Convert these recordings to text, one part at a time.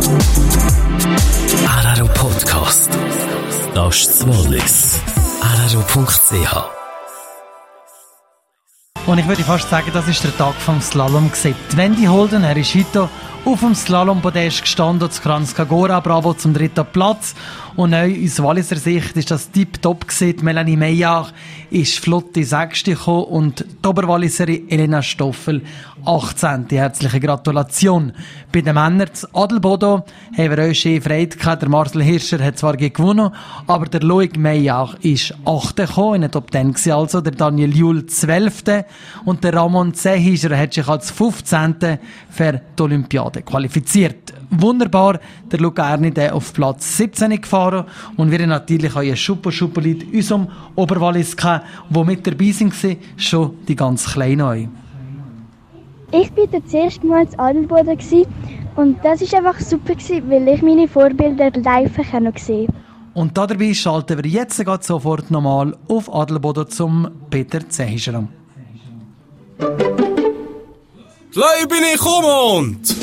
RRO Podcast. Das ist das Wallis. RRO.ch. Und ich würde fast sagen, das ist der Tag vom Slalom gewesen. Wendy Holden, er ist heute auf dem Slalom-Podest gestanden, zu Kranjska Gora, bravo zum 3. Platz. Und neu aus Walliser Sicht ist das tipptopp gewesen. Melanie Meyer ist flott in 6. gekommen und die Oberwalliserin Elena Stoffel 18. Herzliche Gratulation. Bei den Männern zu Adelboden haben wir euch schön Freude gehabt. Der Marcel Hirscher hat zwar gewonnen, aber der Loic Meyer ist 8. gekommen, in der Top 10 gewesen also, der Daniel Juhl 12. und der Ramon Zehischer hat sich als 15. für die Olympiade qualifiziert. Wunderbar, der Luca Ernide auf Platz 17 gefahren und wir haben natürlich auch ein Schupperlied in unserem Oberwallis gehabt, die mit dabei waren, schon die ganz Kleinen. Ich war das erste Mal in Adelboden und das war einfach super, weil ich meine Vorbilder live gesehen habe. Und dabei schalten wir jetzt sofort nochmal auf Adelboden zum Peter Zehischer. Gleich bin ich kommend!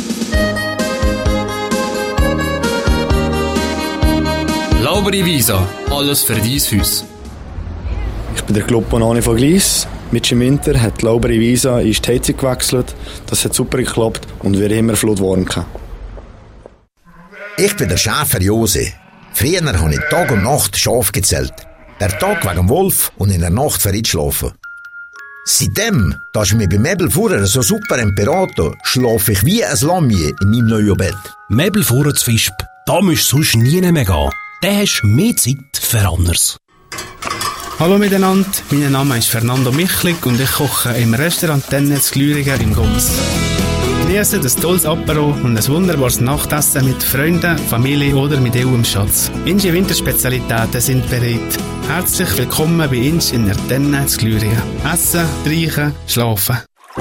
Laubere Visa, alles für dein Haus. Ich bin der Club Bonani von Gleis. Mit im Winter hat die Laubere Visa die Heizung gewechselt. Das hat super geklappt und wir immer Flut warm gehabt. Ich bin der Schäfer Jose. Früher habe ich Tag und Nacht Schaf gezählt. Der Tag wegen dem Wolf und in der Nacht für schlafen. Seitdem, dass ich mich bei Möbelfuhrer so super beraten, schlafe ich wie ein Lamie in meinem neuen Bett. Möbelfuhrer zu Visp, da musst du sonst nie mehr gehen. Dann hast du mehr Zeit für anderes. Hallo miteinander, mein Name ist Fernando Michlig und ich koche im Restaurant Tennetz Glüriger im Goms. Genieße ein tolles Apero und ein wunderbares Nachtessen mit Freunden, Familie oder mit eurem Schatz. Unsere Winterspezialitäten sind bereit. Herzlich willkommen bei uns in der Tennetz Glüriger. Essen, trinken, schlafen.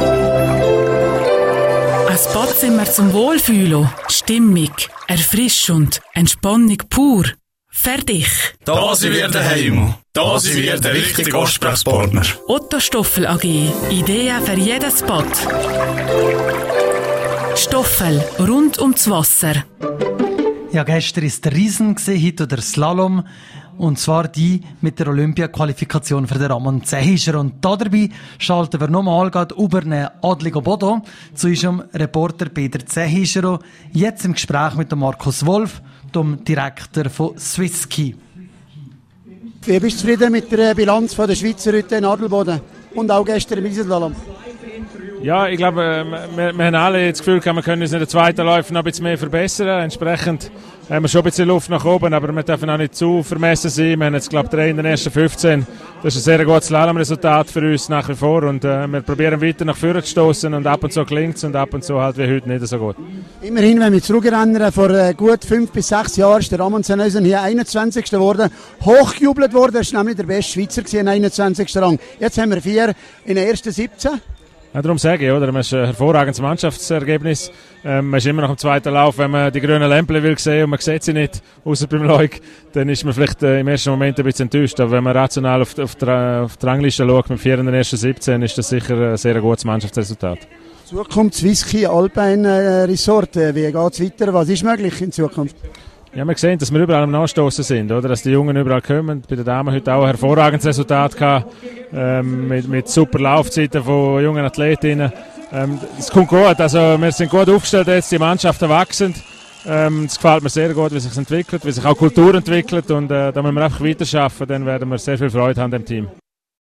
Ein Badzimmer zum Wohlfühlen, Stimmung, Erfrischung, Entspannung pur. Fertig. Da sind wir daheim. Da sind wir der richtige Ansprechpartner. Otto Stoffel AG. Ideen für jedes Bad. Stoffel rund ums Wasser. Ja, gestern war der Riesen, heute der Slalom. Und zwar die mit der Olympia-Qualifikation für den Ramon Zehischer. Und dabei schalten wir nochmal über einen Adligo Bodo zu unserem Reporter Peter Zehischer. Jetzt im Gespräch mit dem Markus Wolf, dem Direktor von Swisski. Wie bist du zufrieden mit der Bilanz der Schweizer heute in Adelboden und auch gestern im Riesenslalom? Ja, ich glaube, wir haben alle das Gefühl, wir können uns in den zweiten Läufen noch ein bisschen mehr verbessern. Entsprechend haben wir schon ein bisschen Luft nach oben, aber wir dürfen auch nicht zu vermessen sein. Wir haben jetzt, glaube ich, 3 in den ersten 15. Das ist ein sehr gutes Slalom-Resultat für uns nach wie vor und wir probieren weiter nach vorne zu stoßen und ab und zu gelingt es und ab und zu halt wie heute nicht so gut. Immerhin, wenn wir zurückrennen, vor gut 5 bis 6 Jahren ist der Ramon Zehischer hier 21. geworden, hochgejubelt worden. Er war nämlich der beste Schweizer im 21. Rang. Jetzt haben wir 4 in den ersten 17. Ja, darum sage ich, oder? Man ist ein hervorragendes Mannschaftsergebnis. Man ist immer nach dem zweiten Lauf, wenn man die grünen Lämpchen will sehen und man sieht sie nicht, außer beim Leuk, dann ist man vielleicht im ersten Moment ein bisschen enttäuscht. Aber wenn man rational auf die Rangliste schaut, mit 4 in den ersten 17, ist das sicher ein sehr gutes Mannschaftsresultat. Zukunft Swisski Alpine Resort, wie geht es weiter? Was ist möglich in Zukunft? Ja, wir sehen, dass wir überall am Nachstossen sind, oder? Dass die Jungen überall kommen. Bei den Damen heute auch ein hervorragendes Resultat gehabt, mit super Laufzeiten von jungen Athletinnen. Es kommt gut, also wir sind gut aufgestellt jetzt, die Mannschaften wachsen. Es gefällt mir sehr gut, wie sich entwickelt, wie sich auch Kultur entwickelt und da müssen wir einfach weiter arbeiten, dann werden wir sehr viel Freude haben im Team.